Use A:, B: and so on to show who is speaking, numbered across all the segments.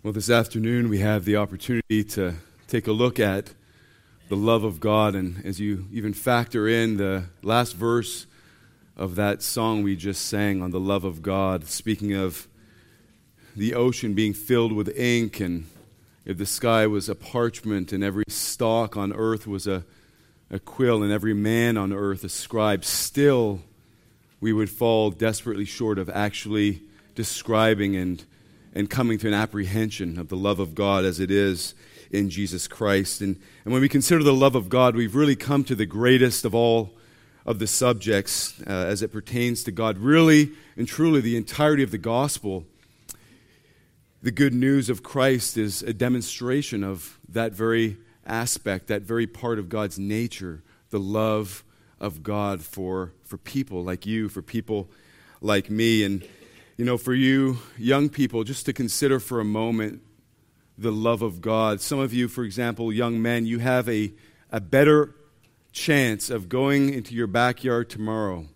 A: Well, this afternoon we have the opportunity to take a look at the love of God, and as you even factor in the last verse of that song we just sang on the love of God, speaking of the ocean being filled with ink, and if the sky was a parchment, and every stalk on earth was a quill, and every man on earth a scribe, still we would fall desperately short of actually describing and coming to an apprehension of the love of God as it is in Jesus Christ. And when we consider the love of God, we've really come to the greatest of all of the subjects as it pertains to God. Really and truly, the entirety of the gospel, the good news of Christ, is a demonstration of that very aspect, that very part of God's nature, the love of God for people like you, for people like me. And you know, for you young people, just to consider for a moment the love of God. Some of you, for example, young men, you have a better chance of going into your backyard tomorrow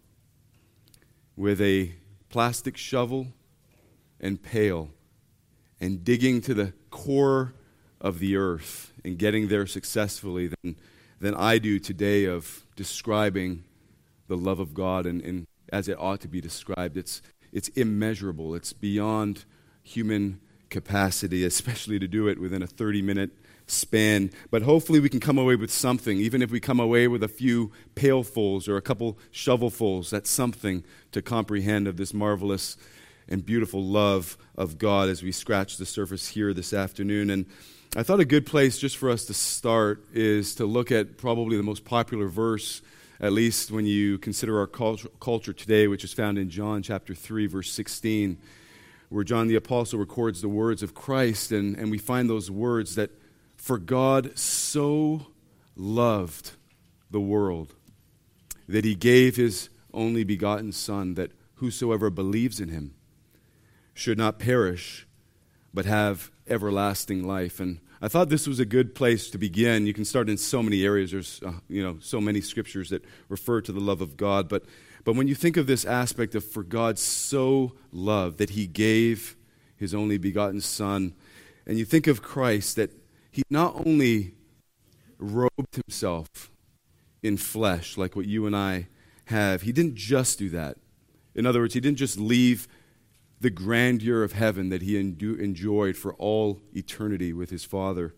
A: with a plastic shovel and pail and digging to the core of the earth and getting there successfully than I do today of describing the love of God and as it ought to be described. It's immeasurable. It's beyond human capacity, especially to do it within a 30-minute span. But hopefully we can come away with something, even if we come away with a few pailfuls or a couple shovelfuls. That's something to comprehend of this marvelous and beautiful love of God as we scratch the surface here this afternoon. And I thought a good place just for us to start is to look at probably the most popular verse, at least when you consider our culture today, which is found in John chapter 3, verse 16, where John the Apostle records the words of Christ, and we find those words that, "For God so loved the world that he gave his only begotten Son, that whosoever believes in him should not perish, but have everlasting life." And I thought this was a good place to begin. You can start in so many areas. There's so many scriptures that refer to the love of God. But when you think of this aspect of "for God so loved that he gave his only begotten Son," and you think of Christ, that he not only robed himself in flesh like what you and I have, he didn't just do that. In other words, he didn't just leave the grandeur of heaven that he enjoyed for all eternity with his Father.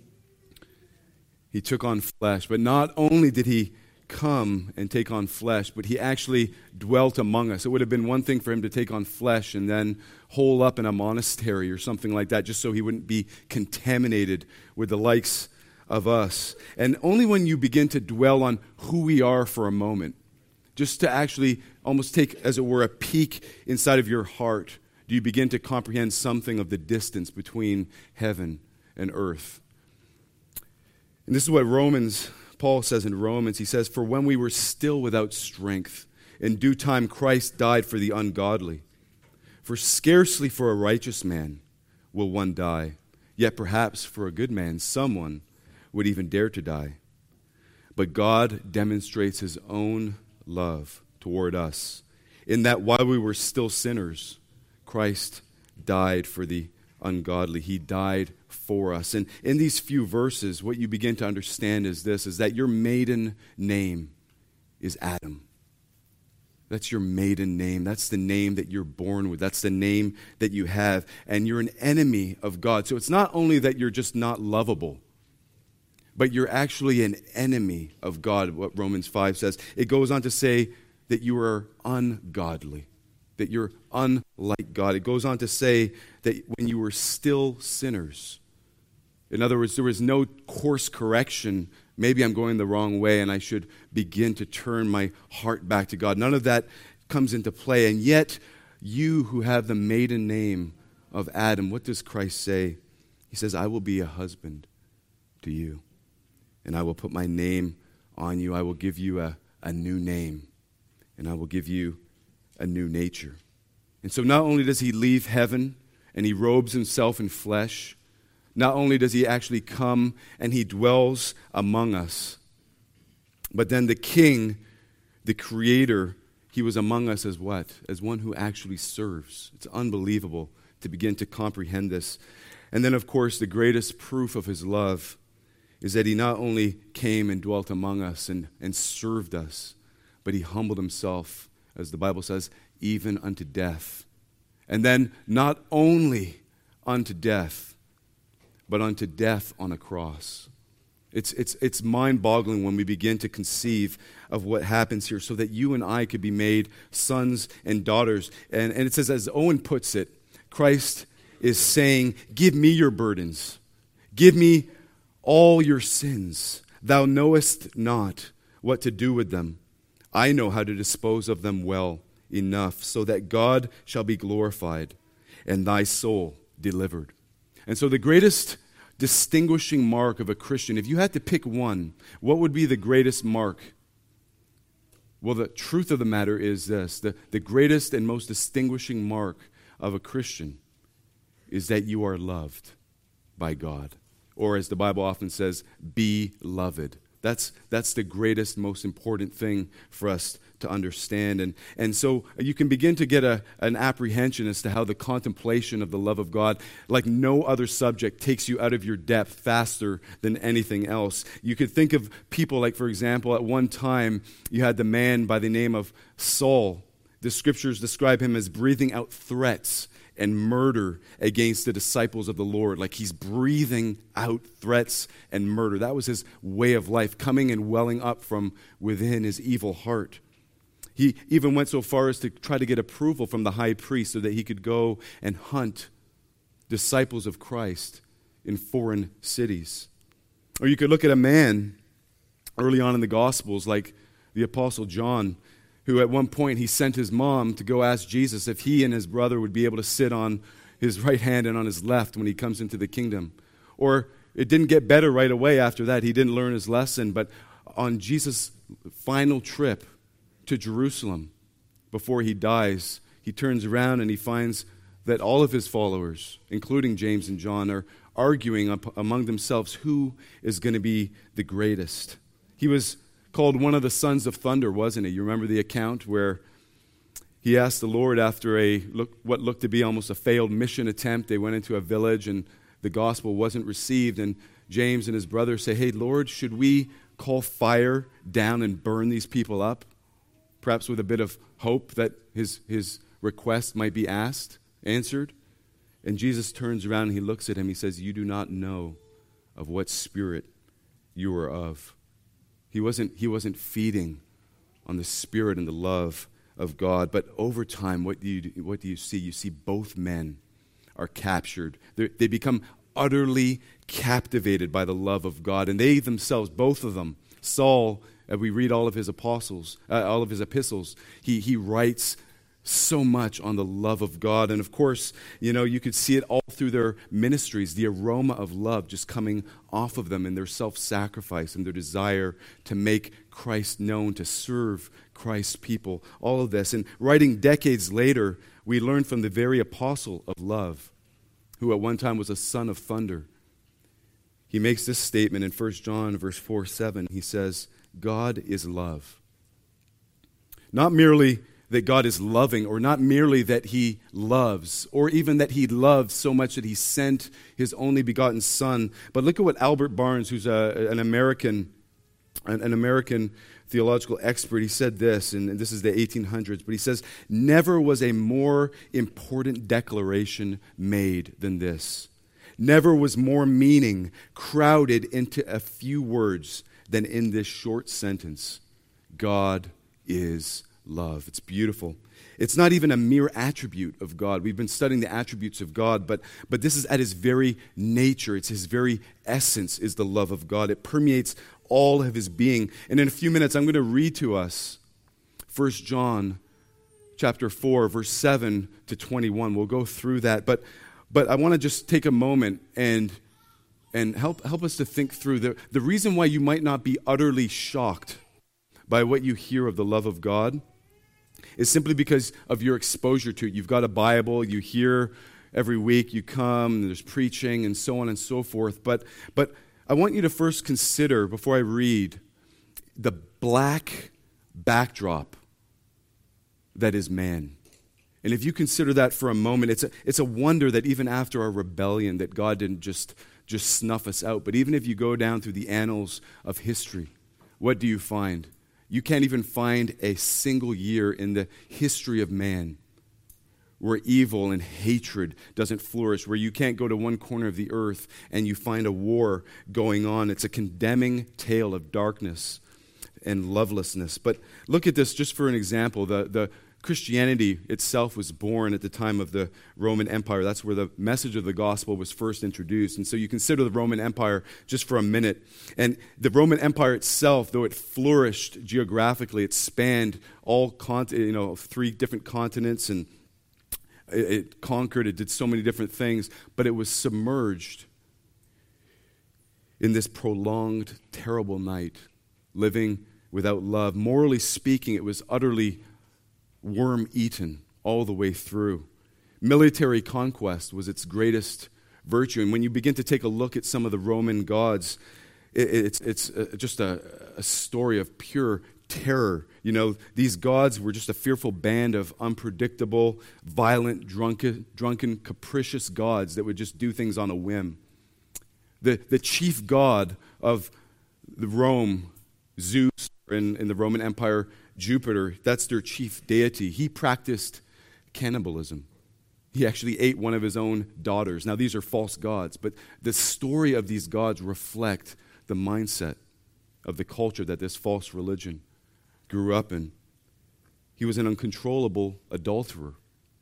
A: He took on flesh, but not only did he come and take on flesh, but he actually dwelt among us. It would have been one thing for him to take on flesh and then hole up in a monastery or something like that, just so he wouldn't be contaminated with the likes of us. And only when you begin to dwell on who we are for a moment, just to actually almost take, as it were, a peek inside of your heart, do you begin to comprehend something of the distance between heaven and earth. And this is what Paul says in Romans. He says, "For when we were still without strength, in due time Christ died for the ungodly. For scarcely for a righteous man will one die, yet perhaps for a good man someone would even dare to die. But God demonstrates his own love toward us, in that while we were still sinners, Christ died for the ungodly." He died for us. And in these few verses, what you begin to understand is this, is that your maiden name is Adam. That's your maiden name. That's the name that you're born with. That's the name that you have. And you're an enemy of God. So it's not only that you're just not lovable, but you're actually an enemy of God, what Romans 5 says. It goes on to say that you are ungodly, that you're unlike God. It goes on to say that when you were still sinners, in other words, there was no course correction. Maybe I'm going the wrong way and I should begin to turn my heart back to God. None of that comes into play. And yet, you who have the maiden name of Adam, what does Christ say? He says, "I will be a husband to you, and I will put my name on you. I will give you a new name, and I will give you a new nature." And so not only does he leave heaven and he robes himself in flesh, not only does he actually come and he dwells among us, but then the King, the Creator, he was among us as what? As one who actually serves. It's unbelievable to begin to comprehend this. And then, of course, the greatest proof of his love is that he not only came and dwelt among us and served us, but he humbled himself, as the Bible says, even unto death. And then not only unto death, but unto death on a cross. It's mind-boggling when we begin to conceive of what happens here so that you and I could be made sons and daughters. And it says, as Owen puts it, Christ is saying, give me your burdens. Give me all your sins. Thou knowest not what to do with them. I know how to dispose of them well enough, so that God shall be glorified and thy soul delivered. And so the greatest distinguishing mark of a Christian, if you had to pick one, what would be the greatest mark? Well, the truth of the matter is this. The greatest and most distinguishing mark of a Christian is that you are loved by God. Or as the Bible often says, beloved. That's the greatest, most important thing for us to understand. And so you can begin to get an apprehension as to how the contemplation of the love of God, like no other subject, takes you out of your depth faster than anything else. You could think of people like, for example, at one time you had the man by the name of Saul. The scriptures describe him as breathing out threats and murder against the disciples of the Lord. Like he's breathing out threats and murder. That was his way of life, coming and welling up from within his evil heart. He even went so far as to try to get approval from the high priest so that he could go and hunt disciples of Christ in foreign cities. Or you could look at a man early on in the Gospels like the Apostle John, who at one point he sent his mom to go ask Jesus if he and his brother would be able to sit on his right hand and on his left when he comes into the kingdom. Or it didn't get better right away after that. He didn't learn his lesson, but on Jesus' final trip to Jerusalem before he dies, he turns around and he finds that all of his followers, including James and John, are arguing among themselves who is going to be the greatest. He was called one of the sons of thunder, wasn't he? You remember the account where he asked the Lord after what looked to be almost a failed mission attempt. They went into a village and the gospel wasn't received, and James and his brother say, hey, Lord, should we call fire down and burn these people up? Perhaps with a bit of hope that his request might be answered. And Jesus turns around and he looks at him. He says, you do not know of what spirit you are of. He wasn't feeding on the spirit and the love of God. But over time, what do you see? You see both men are captured. They become utterly captivated by the love of God. And they themselves, both of them, Saul, as we read all of his epistles, he writes so much on the love of God. And of course, you could see it all through their ministries, the aroma of love just coming off of them and their self-sacrifice and their desire to make Christ known, to serve Christ's people, all of this. And writing decades later, we learn from the very apostle of love, who at one time was a son of thunder. He makes this statement in 1 John verse 4-7. He says, God is love. Not merely that God is loving, or not merely that he loves, or even that he loved so much that he sent his only begotten son. But look at what Albert Barnes, who's an American theological expert, he said this, and this is the 1800s, but he says, never was a more important declaration made than this. Never was more meaning crowded into a few words than in this short sentence. God is love. It's beautiful. It's not even a mere attribute of God. We've been studying the attributes of God, but this is at his very nature. It's his very essence is the love of God. It permeates all of his being. And in a few minutes, I'm going to read to us 1 John chapter 4, verse 7 to 21. We'll go through that. But I want to just take a moment and help us to think through the reason why you might not be utterly shocked by what you hear of the love of God is simply because of your exposure to it. You've got a Bible, you hear every week, you come, there's preaching and so on and so forth. But I want you to first consider, before I read, the black backdrop that is man. And if you consider that for a moment, it's a wonder that even after our rebellion, that God didn't just snuff us out. But even if you go down through the annals of history, what do you find? You can't even find a single year in the history of man where evil and hatred doesn't flourish, where you can't go to one corner of the earth and you find a war going on. It's a condemning tale of darkness and lovelessness. But look at this just for an example. The Christianity itself was born at the time of the Roman Empire. That's where the message of the gospel was first introduced. And so you consider the Roman Empire just for a minute. And the Roman Empire itself, though it flourished geographically, it spanned all 3 different continents, and it conquered, it did so many different things, but it was submerged in this prolonged, terrible night, living without love. Morally speaking, it was utterly worm-eaten all the way through. Military conquest was its greatest virtue. And when you begin to take a look at some of the Roman gods, it's just a story of pure terror. You know, these gods were just a fearful band of unpredictable, violent, drunken, capricious gods that would just do things on a whim. The chief god of the Rome, Zeus, in the Roman Empire, Jupiter, that's their chief deity. He practiced cannibalism. He actually ate one of his own daughters. Now, these are false gods, but the story of these gods reflect the mindset of the culture that this false religion grew up in. He was an uncontrollable adulterer.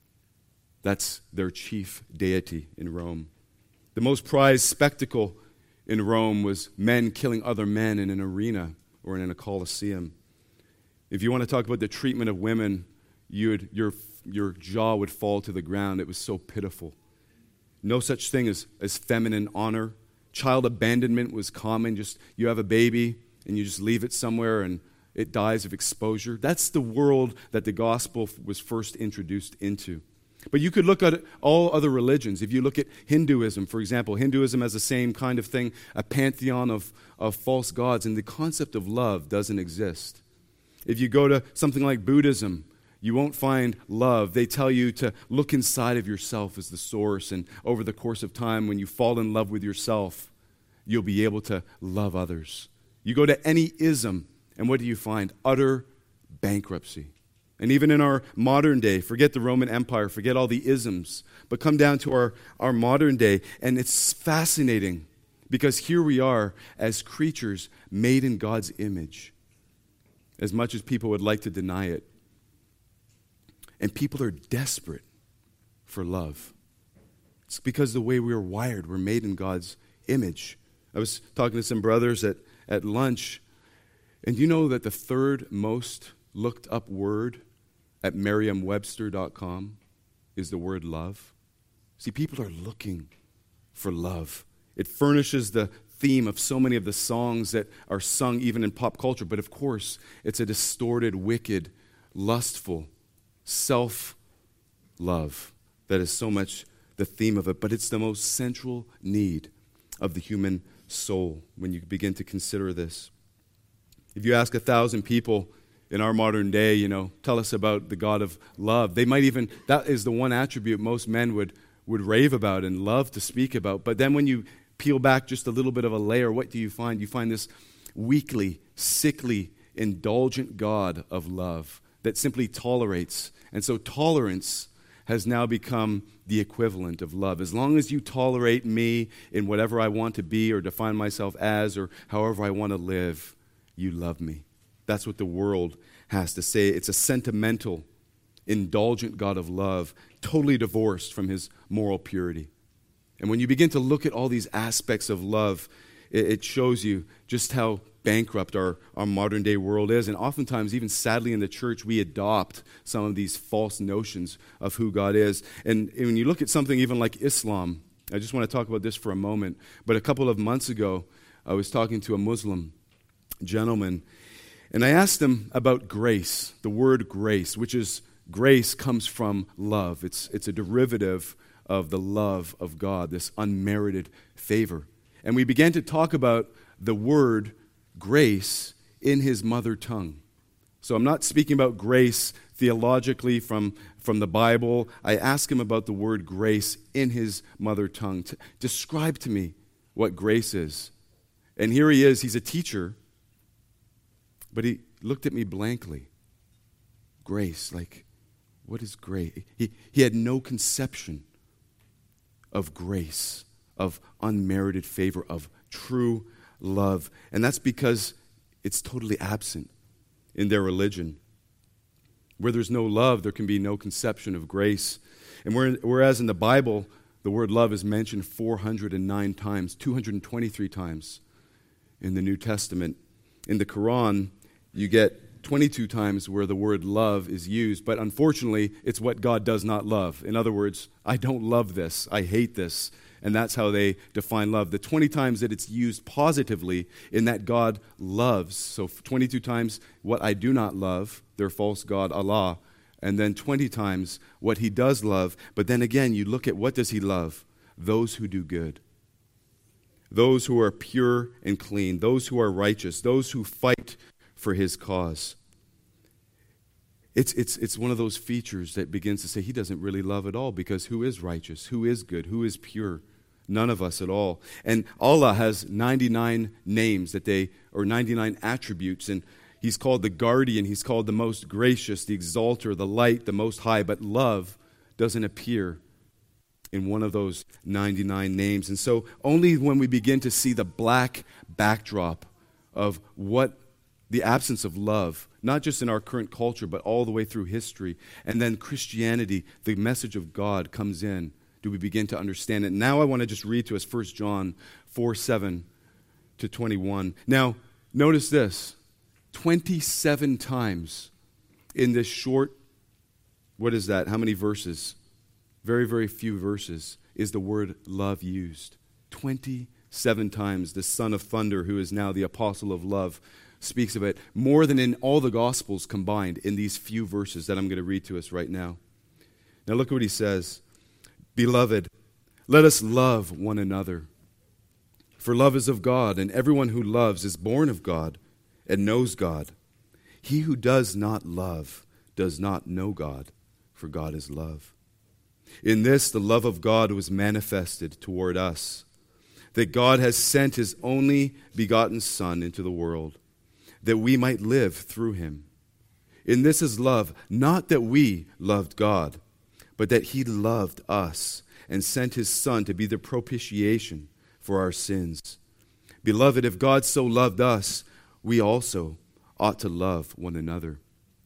A: That's their chief deity in Rome. The most prized spectacle in Rome was men killing other men in an arena or in a coliseum. If you want to talk about the treatment of women, your jaw would fall to the ground. It was so pitiful. No such thing as feminine honor. Child abandonment was common. Just you have a baby and you just leave it somewhere and it dies of exposure. That's the world that the gospel was first introduced into. But you could look at all other religions. If you look at Hinduism, for example, Hinduism has the same kind of thing, a pantheon of false gods, and the concept of love doesn't exist. If you go to something like Buddhism, you won't find love. They tell you to look inside of yourself as the source, and over the course of time, when you fall in love with yourself, you'll be able to love others. You go to any ism, and what do you find? Utter bankruptcy. And even in our modern day, forget the Roman Empire, forget all the isms, but come down to our modern day, and it's fascinating because here we are as creatures made in God's image, as much as people would like to deny it. And people are desperate for love. It's because the way we are wired, we're made in God's image. I was talking to some brothers at lunch, and you know that the third most looked up word at Merriam-Webster.com is the word love. See, people are looking for love. It furnishes the theme of so many of the songs that are sung even in pop culture. But of course, it's a distorted, wicked, lustful, self-love that is so much the theme of it. But it's the most central need of the human soul when you begin to consider this. If you ask 1,000 people in our modern day, tell us about the God of love, they might even, that is the one attribute most men would rave about and love to speak about. But then when you peel back just a little bit of a layer, what do you find? You find this weakly, sickly, indulgent God of love that simply tolerates. And so tolerance has now become the equivalent of love. As long as you tolerate me in whatever I want to be or define myself as or however I want to live, you love me. That's what the world has to say. It's a sentimental, indulgent God of love, totally divorced from his moral purity. And when you begin to look at all these aspects of love, it shows you just how bankrupt our modern day world is. And oftentimes, even sadly in the church, we adopt some of these false notions of who God is. And when you look at something even like Islam, I just want to talk about this for a moment. But a couple of months ago, I was talking to a Muslim gentleman, and I asked him about grace, the word grace, which is grace comes from love. It's a derivative of the love of God, this unmerited favor. And we began to talk about the word grace in his mother tongue. So I'm not speaking about grace theologically from the Bible. I ask him about the word grace in his mother tongue. Describe to me what grace is. And here he is. He's a teacher. But he looked at me blankly. Grace, like, what is grace? He had no conception of grace, of unmerited favor, of true love. And that's because it's totally absent in their religion. Where there's no love, there can be no conception of grace. And whereas in the Bible, the word love is mentioned 409 times, 223 times in the New Testament. In the Quran, you get 22 times where the word love is used, but unfortunately, it's what God does not love. In other words, I don't love this, I hate this. And that's how they define love. The 20 times that it's used positively in that God loves, so 22 times what I do not love, their false God, Allah, and then 20 times what he does love. But then again, you look at what does he love? Those who do good. Those who are pure and clean. Those who are righteous. Those who fight for his cause. It's one of those features that begins to say he doesn't really love at all, because who is righteous? Who is good? Who is pure? None of us at all. And Allah has 99 names or 99 attributes, and he's called the guardian, he's called the most gracious, the exalter, the light, the most high, but love doesn't appear in one of those 99 names. And so only when we begin to see the black backdrop of what the absence of love, not just in our current culture, but all the way through history, and then Christianity, the message of God comes in, do we begin to understand it. Now I want to just read to us 1 John 4:7-21. Now, notice this. 27 times in this short, what is that? How many verses? Very, very few verses is the word love used. 27 times the Son of Thunder, who is now the apostle of love, speaks of it more than in all the Gospels combined in these few verses that I'm going to read to us right now. Now look at what he says. Beloved, let us love one another. For love is of God, and everyone who loves is born of God and knows God. He who does not love does not know God, for God is love. In this the love of God was manifested toward us, that God has sent his only begotten Son into the world, that we might live through him. In this is love, not that we loved God, but that he loved us and sent his Son to be the propitiation for our sins. Beloved, if God so loved us, we also ought to love one another.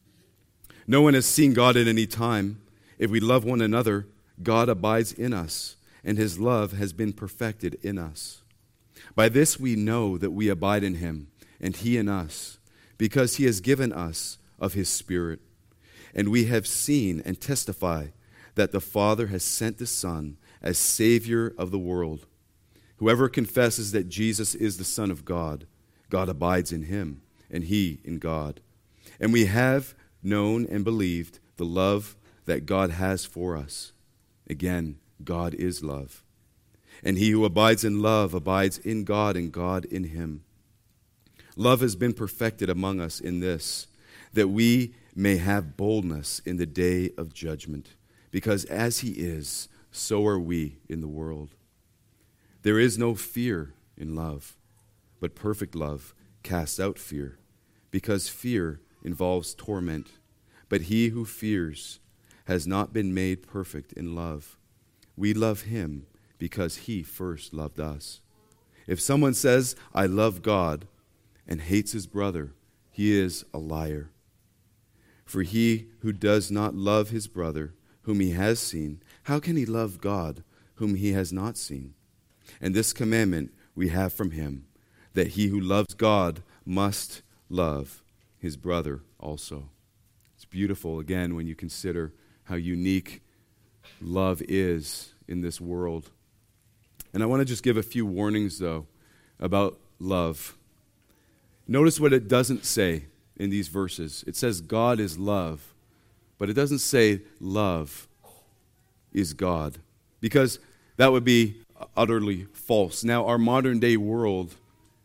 A: No one has seen God at any time. If we love one another, God abides in us, and his love has been perfected in us. By this we know that we abide in him, and he in us, because he has given us of his Spirit. And we have seen and testify that the Father has sent the Son as Savior of the world. Whoever confesses that Jesus is the Son of God, God abides in him, and he in God. And we have known and believed the love that God has for us. Again, God is love. And he who abides in love abides in God, and God in him. Love has been perfected among us in this, that we may have boldness in the day of judgment. Because as he is, so are we in the world. There is no fear in love, but perfect love casts out fear, because fear involves torment. But he who fears has not been made perfect in love. We love him because he first loved us. If someone says, I love God, and hates his brother, he is a liar. For he who does not love his brother, whom he has seen, how can he love God, whom he has not seen? And this commandment we have from him, that he who loves God must love his brother also. It's beautiful, again, when you consider how unique love is in this world. And I want to just give a few warnings, though, about love. Notice what it doesn't say in these verses. It says God is love, but it doesn't say love is God, because that would be utterly false. Now, our modern day world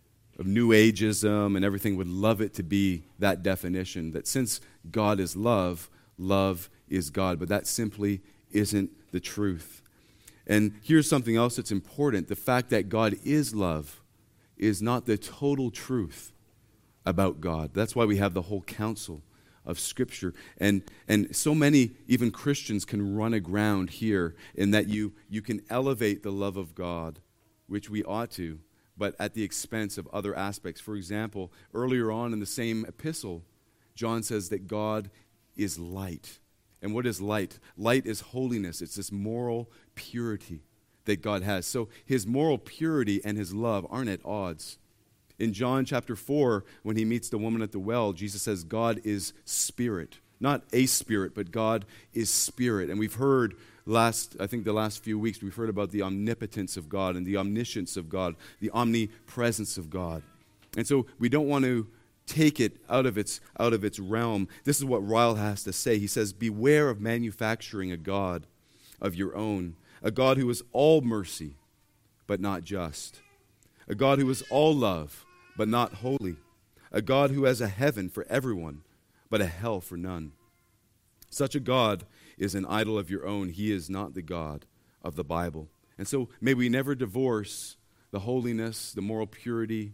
A: New Ageism and everything would love it to be that definition, that since God is love, love is God. But that simply isn't the truth. And here's something else that's important. The fact that God is love is not the total truth about God. That's why we have the whole counsel of Scripture. And so many, even Christians, can run aground here in that you can elevate the love of God, which we ought to, but at the expense of other aspects. For example, earlier on in the same epistle, John says that God is light. And what is light? Light is holiness. It's this moral purity that God has. So his moral purity and his love aren't at odds. In John chapter 4, when he meets the woman at the well, Jesus says God is spirit. Not a spirit, but God is spirit. And we've heard the last few weeks, we've heard about the omnipotence of God and the omniscience of God, the omnipresence of God. And so we don't want to take it out of its realm. This is what Ryle has to say. He says, beware of manufacturing a God of your own, a God who is all mercy, but not just, a God who is all love, but not holy, a God who has a heaven for everyone, but a hell for none. Such a God is an idol of your own. He is not the God of the Bible. And so may we never divorce the holiness, the moral purity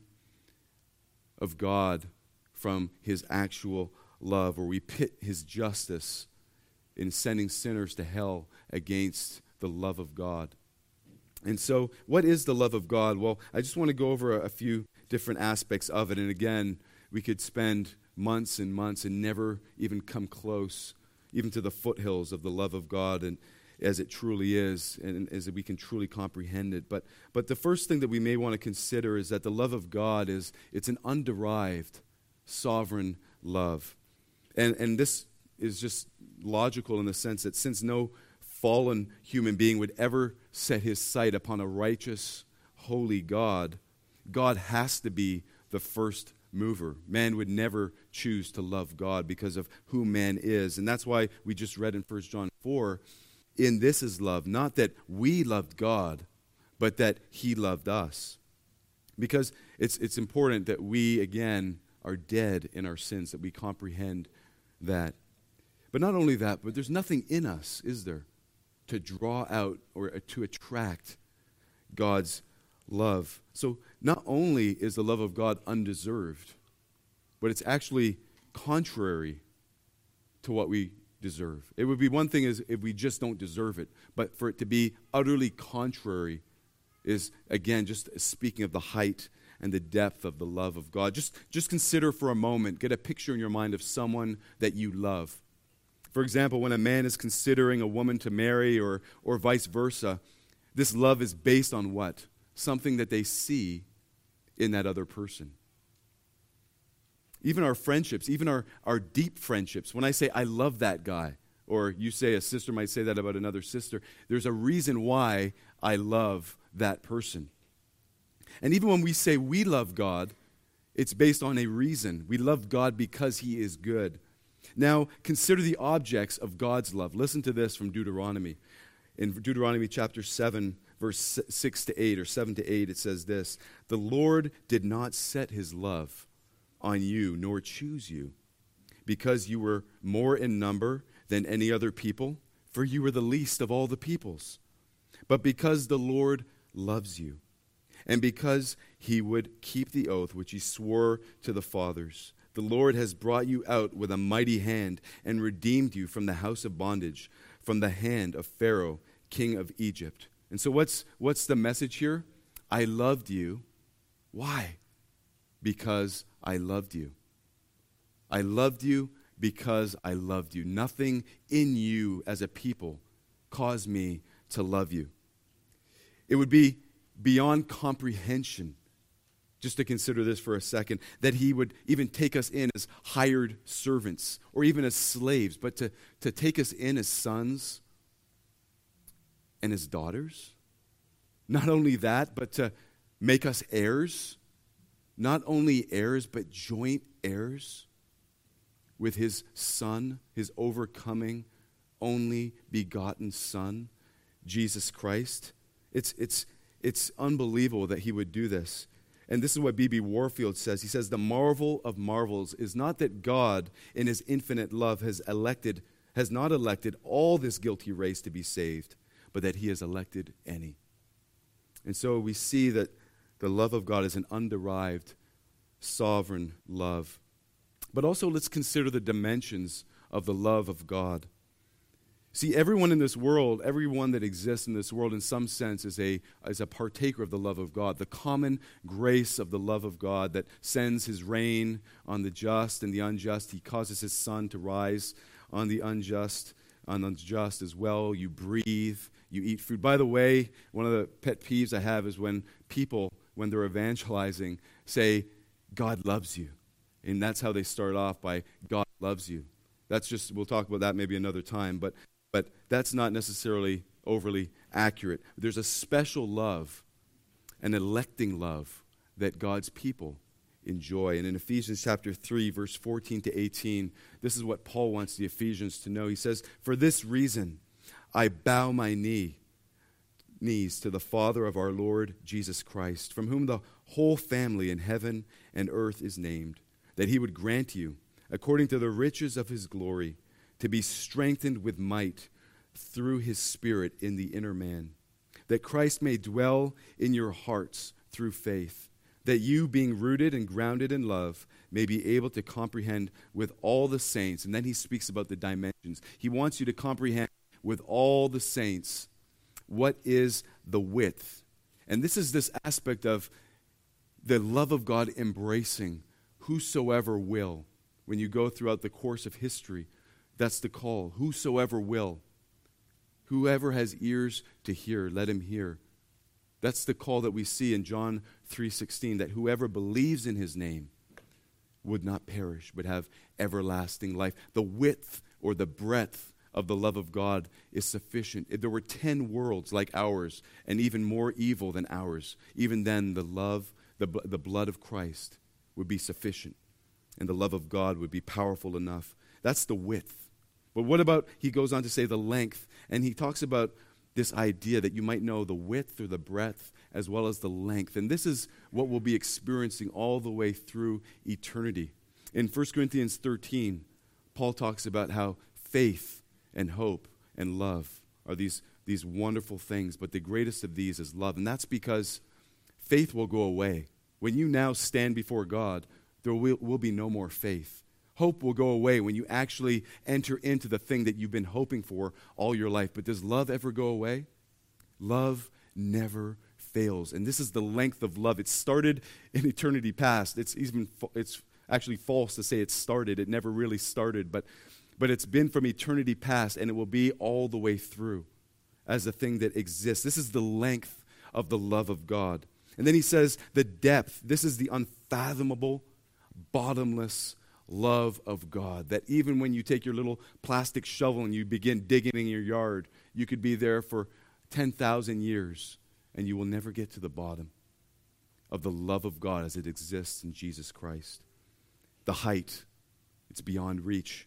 A: of God from his actual love, or we pit his justice in sending sinners to hell against the love of God. And so, what is the love of God? Well, I just want to go over a few different aspects of it. And again, we could spend months and months and never even come close, even to the foothills of the love of God, and as it truly is, and as we can truly comprehend it. But the first thing that we may want to consider is that the love of God it's an underived, sovereign love. And this is just logical in the sense that since no fallen human being would ever set his sight upon a righteous, holy God, God has to be the first mover. Man would never choose to love God because of who man is. And that's why we just read in 1 John 4, in this is love, not that we loved God, but that he loved us. Because it's important that we, again, are dead in our sins, that we comprehend that. But not only that, but there's nothing in us, is there, to draw out or to attract God's love. So not only is the love of God undeserved, but it's actually contrary to what we deserve. It would be one thing is if we just don't deserve it, but for it to be utterly contrary is, again, just speaking of the height and the depth of the love of God. Just consider for a moment, get a picture in your mind of someone that you love. For example, when a man is considering a woman to marry or vice versa, this love is based on what? Something that they see in that other person. Even our friendships, even our deep friendships, when I say, I love that guy, or you say a sister might say that about another sister, there's a reason why I love that person. And even when we say we love God, it's based on a reason. We love God because he is good. Now, consider the objects of God's love. Listen to this from Deuteronomy. In Deuteronomy chapter 7, verse 6 to 8, or 7 to 8, it says this, the Lord did not set his love on you, nor choose you, because you were more in number than any other people, for you were the least of all the peoples. But because the Lord loves you, and because he would keep the oath which he swore to the fathers, the Lord has brought you out with a mighty hand and redeemed you from the house of bondage, from the hand of Pharaoh, king of Egypt. And so what's the message here? I loved you. Why? Because I loved you. I loved you because I loved you. Nothing in you as a people caused me to love you. It would be beyond comprehension, just to consider this for a second, that he would even take us in as hired servants or even as slaves, but to take us in as sons and as daughters. Not only that, but to make us heirs. Not only heirs, but joint heirs with his Son, his overcoming, only begotten Son, Jesus Christ. It's unbelievable that he would do this. And this is what B.B. Warfield says. He says, the marvel of marvels is not that God, in his infinite love, has not elected all this guilty race to be saved, but that he has elected any. And so we see that the love of God is an underived, sovereign love. But also let's consider the dimensions of the love of God. See, everyone in this world, everyone that exists in this world in some sense is a partaker of the love of God, the common grace of the love of God that sends his rain on the just and the unjust. He causes his sun to rise on the unjust as well. You breathe, you eat food. By the way, one of the pet peeves I have is when people, when they're evangelizing, say, God loves you. And that's how they start off, by God loves you. That's just, we'll talk about that maybe another time, but that's not necessarily overly accurate. There's a special love, an electing love that God's people enjoy. And in Ephesians chapter 3, verse 14 to 18, this is what Paul wants the Ephesians to know. He says, for this reason, I bow my knees to the Father of our Lord Jesus Christ, from whom the whole family in heaven and earth is named, that he would grant you, according to the riches of his glory, to be strengthened with might through his Spirit in the inner man, that Christ may dwell in your hearts through faith, that you, being rooted and grounded in love, may be able to comprehend with all the saints. And then he speaks about the dimensions. He wants you to comprehend with all the saints what is the width. And this is this aspect of the love of God embracing whosoever will. When you go throughout the course of history, that's the call. Whosoever will. Whoever has ears to hear, let him hear. That's the call that we see in John 3:16, that whoever believes in his name would not perish, but have everlasting life. The width or the breadth of the love of God is sufficient. If there were 10 worlds like ours and even more evil than ours, even then the blood of Christ would be sufficient, and the love of God would be powerful enough. That's the width. But what about, he goes on to say, the length, and he talks about this idea that you might know the width or the breadth as well as the length. And this is what we'll be experiencing all the way through eternity. In 1 Corinthians 13, Paul talks about how faith and hope and love are these wonderful things, but the greatest of these is love. And that's because faith will go away. When you now stand before God, there will be no more faith. Hope will go away when you actually enter into the thing that you've been hoping for all your life. But does love ever go away? Love never fails. And this is the length of love. It started in eternity past. It's actually false to say it started. It never really started. But it's been from eternity past, and it will be all the way through as a thing that exists. This is the length of the love of God. And then he says the depth. This is the unfathomable, bottomless love of God, that even when you take your little plastic shovel and you begin digging in your yard, you could be there for 10,000 years and you will never get to the bottom of the love of God as it exists in Jesus Christ. The height, it's beyond reach.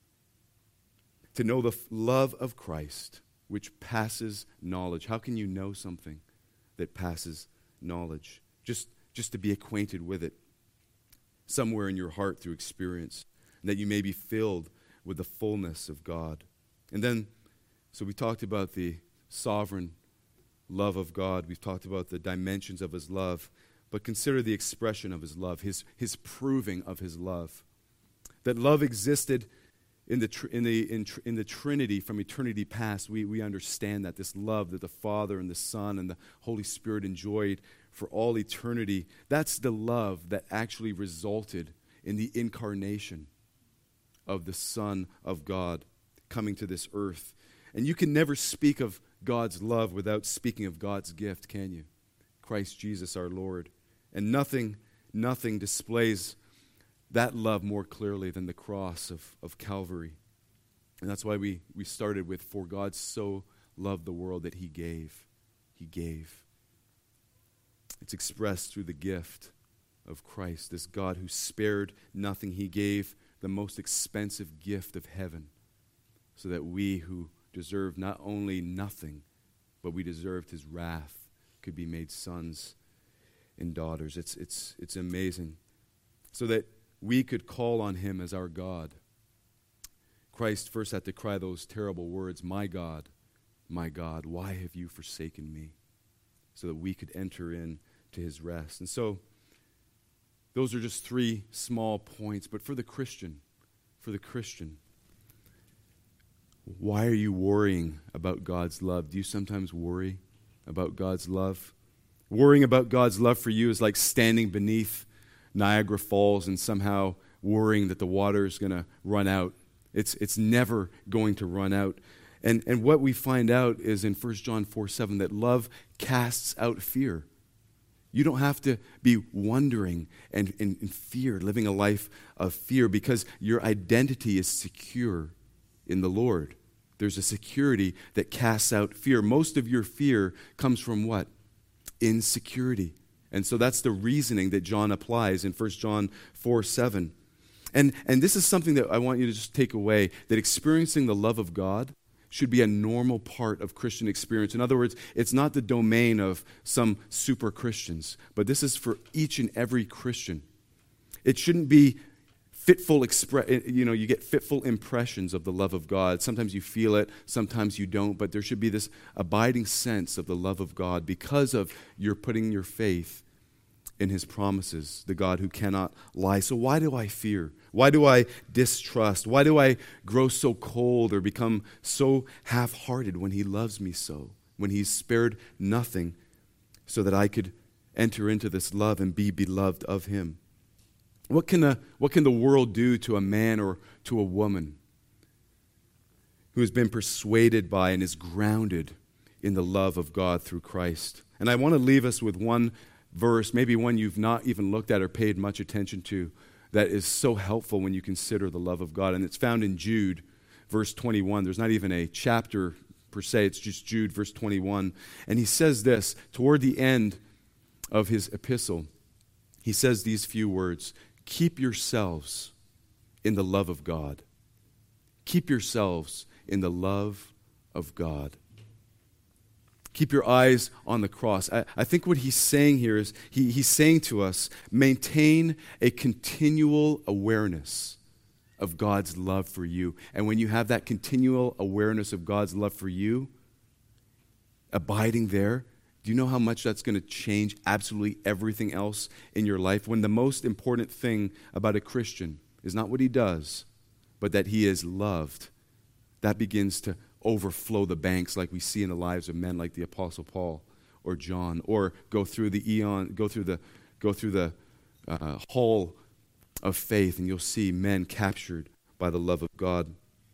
A: To know the love of Christ, which passes knowledge. How can you know something that passes knowledge? Just to be acquainted with it somewhere in your heart through experience, and that you may be filled with the fullness of God. And then, so we talked about the sovereign love of God. We've talked about the dimensions of his love, but consider the expression of his love, his proving of his love. That love existed in the Trinity from eternity past. We understand that this love that the Father and the Son and the Holy Spirit enjoyed for all eternity, that's the love that actually resulted in the incarnation of the Son of God coming to this earth. And you can never speak of God's love without speaking of God's gift, can you? Christ Jesus our Lord. And nothing displays that love more clearly than the cross of Calvary. And that's why we started with, for God so loved the world that he gave. He gave. It's expressed through the gift of Christ, this God who spared nothing. He gave the most expensive gift of heaven so that we who deserve not only nothing, but we deserved his wrath, could be made sons and daughters. It's amazing. So that we could call on him as our God. Christ first had to cry those terrible words, my God, why have you forsaken me? So that we could enter in to his rest. And so, those are just three small points. But for the Christian, why are you worrying about God's love? Do you sometimes worry about God's love? Worrying about God's love for you is like standing beneath Niagara Falls and somehow worrying that the water is going to run out. It's never going to run out. And what we find out is in 1 John 4:7 that love casts out fear. You don't have to be wondering and in fear, living a life of fear, because your identity is secure in the Lord. There's a security that casts out fear. Most of your fear comes from what? Insecurity. And so that's the reasoning that John applies in 1 John 4:7. And this is something that I want you to just take away, that experiencing the love of God should be a normal part of Christian experience. In other words, it's not the domain of some super Christians, but this is for each and every Christian. It shouldn't be you get fitful impressions of the love of God. Sometimes you feel it, sometimes you don't, but there should be this abiding sense of the love of God because of your putting your faith in his promises, the God who cannot lie. So why do I fear? Why do I distrust? Why do I grow so cold or become so half-hearted when he loves me so, when he's spared nothing so that I could enter into this love and be beloved of him? What can the world do to a man or to a woman who has been persuaded by and is grounded in the love of God through Christ? And I want to leave us with one verse, maybe one you've not even looked at or paid much attention to, that is so helpful when you consider the love of God. And it's found in Jude, verse 21. There's not even a chapter per se, it's just Jude, verse 21. And he says this, toward the end of his epistle, he says these few words, keep yourselves in the love of God. Keep yourselves in the love of God. Keep your eyes on the cross. I think what he's saying here is, he's saying to us, maintain a continual awareness of God's love for you. And when you have that continual awareness of God's love for you, abiding there, do you know how much that's going to change absolutely everything else in your life? When the most important thing about a Christian is not what he does, but that he is loved, that begins to overflow the banks like we see in the lives of men like the Apostle Paul or John, or go through the hall of faith, and you'll see men captured by the love of God.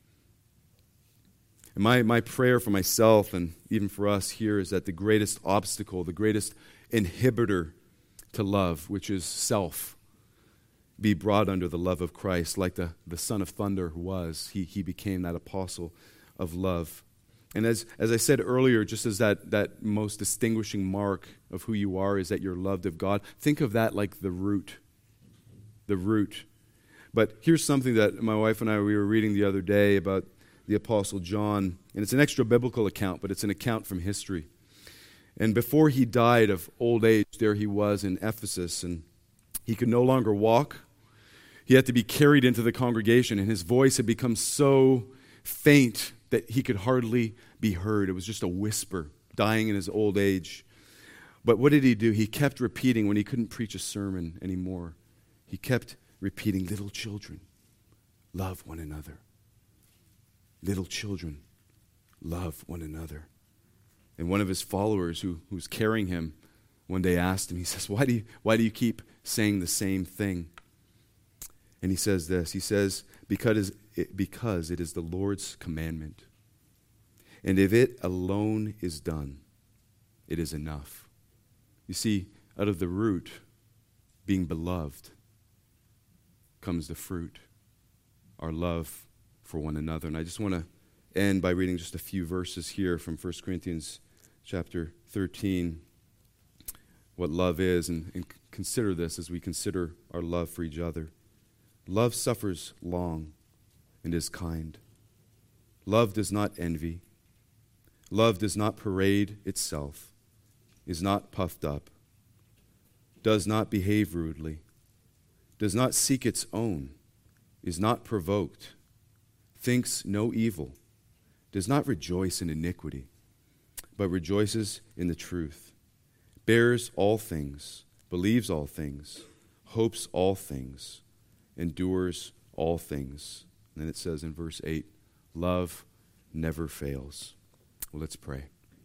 A: And my prayer for myself and even for us here is that the greatest obstacle, the greatest inhibitor to love, which is self, be brought under the love of Christ, like the Son of Thunder was. He became that apostle of love. And as I said earlier, just as that most distinguishing mark of who you are is that you're loved of God, think of that like the root. The root. But here's something that my wife and I, we were reading the other day about the Apostle John, and it's an extra biblical account, but it's an account from history. And before he died of old age, there he was in Ephesus, and he could no longer walk. He had to be carried into the congregation, and his voice had become so faint that he could hardly be heard. It was just a whisper, dying in his old age. But what did he do? He kept repeating when he couldn't preach a sermon anymore. He kept repeating, little children, love one another. Little children, love one another. And one of his followers who was carrying him one day asked him, he says, why do you keep saying the same thing? And he says this, he says, because it is the Lord's commandment. And if it alone is done, it is enough. You see, out of the root, being beloved, comes the fruit, our love for one another. And I just want to end by reading just a few verses here from 1 Corinthians chapter 13, what love is, and consider this as we consider our love for each other. Love suffers long and is kind. Love does not envy. Love does not parade itself, is not puffed up, does not behave rudely, does not seek its own, is not provoked, thinks no evil, does not rejoice in iniquity, but rejoices in the truth, bears all things, believes all things, hopes all things, endures all things. And then it says in verse 8, love never fails. Well, let's pray.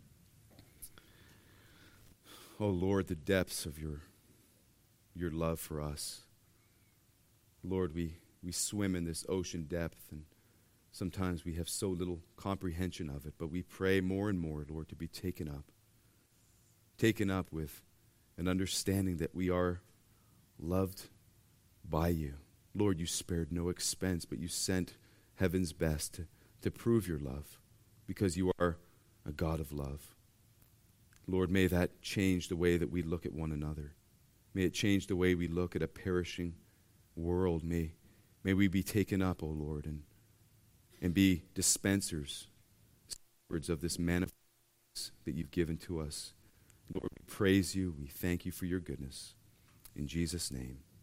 A: Oh Lord, the depths of your love for us. Lord, we swim in this ocean depth, and sometimes we have so little comprehension of it, but we pray more and more, Lord, to be taken up with an understanding that we are loved by you. Lord, you spared no expense, but you sent heaven's best to prove your love, because you are a God of love. Lord, may that change the way that we look at one another. May it change the way we look at a perishing world. May we be taken up, O Lord, and be dispensers, stewards of this manifest that you've given to us. Lord, we praise you. We thank you for your goodness. In Jesus' name.